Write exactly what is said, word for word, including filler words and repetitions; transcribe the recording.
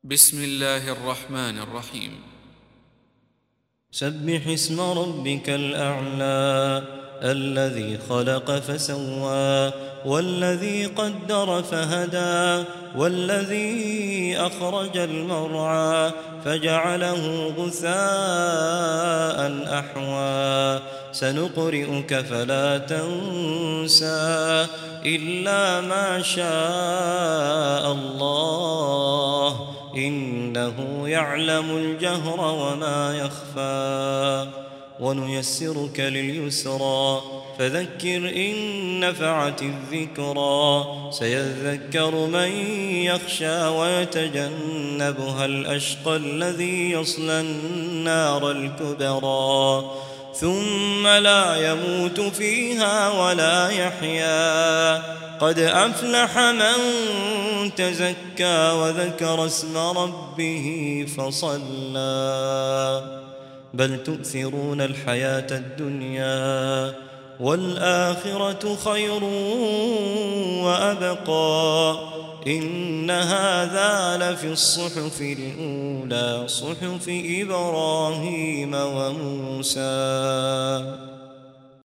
بسم الله الرحمن الرحيم. سبح اسم ربك الأعلى الذي خلق فسوى والذي قدر فهدى والذي أخرج المرعى فجعله غثاء أحوى سنقرئك فلا تنسى إلا ما شاء الله إنه يعلم الجهر وما يخفى ونيسرك لليسرى فذكر إن نفعت الذكرى سيذكر من يخشى ويتجنبها الأشقى الذي يصلى النار الكبرى ثم لا يموت فيها ولا يحيا قد أفلح من تزكى وذكر اسم ربه فصلى بل تؤثرون الحياة الدنيا والآخرة خير وأبقى إن هذا لفي الصحف الأولى صحف إبراهيم وموسى.